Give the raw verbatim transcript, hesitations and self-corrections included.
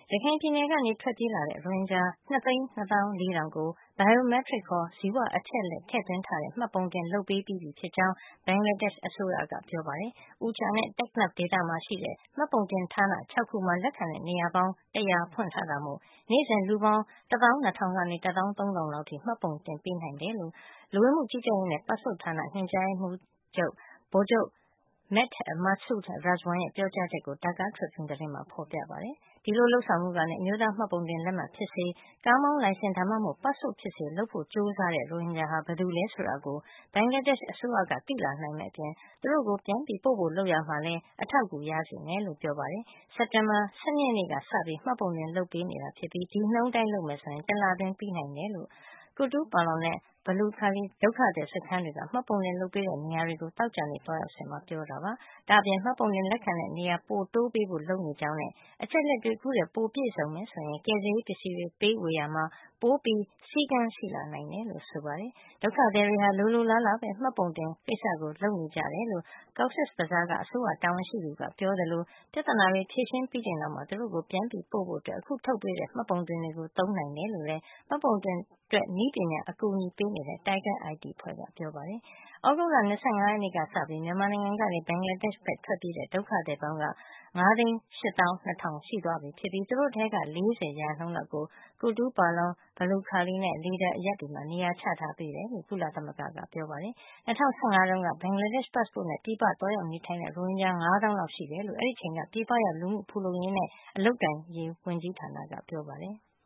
ရခိုင်ပြည်နယ်ကနေ ထွက်ပြေးလာတဲ့ ရိုဟင်ဂျာ နှစ်သိန်းနှစ်သောင်းလေးထောင်ကို Biometric ခေါ် ဇီဝအချက်အလက် ထည့်သွင်းထားတဲ့ မှတ်ပုံတင် လုပ်ပေးပြီးပြီဖြစ်ကြောင်း ဘင်္ဂလားဒေ့ရှ် အစိုးရက ပြောပါတယ်။ Usha နဲ့ Teknaf ဒေသမှာရှိတဲ့ မှတ်ပုံတင်ဌာန ၆ ခုမှာ လက်ခံတဲ့ နေရာပေါင်း တရာ ဖွင့်ထားတာမို့ နေ့စဉ် လူပေါင်း တသောင်းနှစ်ထောင်ကနေ တသောင်းသုံးထောင်လောက်အထိ မှတ်ပုံတင်ပေးနိုင်တယ်လို့ လူဝင်မှုကြီးကြပ်ရေးနဲ့ ပတ်စ်ပို့ဌာန ညွှန်ကြားရေးမှူးချုပ် ဗိုလ်ချုပ် Masood Razwan ရဲ့ ပြောကြားချက်ကို Dhaka Tribune သတင်းမှာ ဖေါ်ပြထားပါတယ်။ ဒီလို လုပ်ဆောင်မှုကနေ အမျိုးသားမှတ်ပုံတင်လက်မှတ်ဖြစ်စေ၊ ကားမောင်းလိုင်စင် ဒါမှမဟုတ် ပတ်စ်ပို့ဖြစ်စေ လုပ်ဖို့ ကြိုးစားတဲ့ ရိုဟင်ဂျာဟာ ဘယ်သူလဲ ဆိုတာကို ဘင်္ဂလားဒေ့ရှ် အစိုးရက သိလာနိုင်မယ့်အပြင် သူတို့ကို ပြန်ပို့ဖို့ လုပ်ရာမှာလည်း အထောက်အကူ ရစေမယ်လို့ ပြောပါတယ်။ စက်တင်ဘာ ၁၂ ရက်နေ့ကစပြီး မှတ်ပုံတင် လုပ်ပေးနေတာ ဖြစ်ပြီး ဒီနှုန်းအတိုင်း လုပ်မယ်ဆိုရင် တလအတွင်း ပြီးနိုင်တယ်လို့ Kutupalong နဲ့ Balukhali ဒုက္ခသည်စခန်းတွေက မှတ်ပုံတင် လုပ်ပေးတဲ့ နေရာတွေကို သောကြာနေ့ သွားရောက်စဉ်မှာ ပြောကြားခဲ့တာပါ။ ဒါ့အပြင် မှတ်ပုံတင် လက်ခံတဲ့ နေရာ ပိုတိုးပေးဖို့ လုပ်နေကြောင်းနဲ့ အချက်အလက်တွေ အခုထက် ပိုပြည့်စုံမယ် ဆိုရင် ကယ်ဆယ်ရေး ပစ္စည်းတွေ ပေးဝေရာမှာ ပိုပြီး စည်းကမ်းရှိလာနိုင်တယ်လို့ ဆိုပါတယ်။ ဒုက္ခသည်တွေဟာ လိုလိုလားလားပဲ မှတ်ပုံတင်ကိစ္စကို လုပ်နေကြတယ်လို့ Cox's Bazar က အစိုးရတာဝန်ရှိသူက ပြောသလို ပြဿနာတွေ ဖြေရှင်းပြီးချိန်နောက်မှာ သူတို့ကို ပြန်ပို့ဖို့ အခုထုတ်ပေးတဲ့ မှတ်ပုံတင်တွေကို သုံးနိုင်တယ်လို့လည်း မှတ်ပုံတင်အတွက် နည်းပညာ အကူညီပေးနေတဲ့ Tiger အိုင် တီ အဖွဲ့က ပြောပါတယ်။ သြဂုတ်လ ၂၅ ရက်နေ့ကစပြီး မြန်မာနိုင်ငံကနေ ဘင်္ဂလားဒေ့ရှ်ဘက် ထွက်ပြေးတဲ့ ဒုက္ခသည်ပေါင်းက ၅ သိန်း ၈ သောင်း ၂ ထောင်ရှိသွားပြီဖြစ်ပြီး သူတို့ထဲက ၄၀ ရာခိုင်နှုန်းလောက်ကို Kutupalong, Balukhali နဲ့ Lidan အရပ်တွေမှာ နေရာချထားပေးတယ်လို့ ကုလသမဂ္ဂက ပြောပါတယ်။ ၂၀၁၅ တုန်းက ဘင်္ဂလားဒေ့ရှ် ပတ်စ်ပို့နဲ့ ပြည်ပသွားရောက်နေထိုင်တဲ့ ရိုဟင်ဂျာ ၅ သောင်းလောက်ရှိတယ်လို့ အဲဒီအချိန်က ပြည်ပရောက် လူမှုဖူလုံရေးနဲ့ အလုပ်အကိုင်ရေး ဝန်ကြီးဌာနက ပြောပါတယ်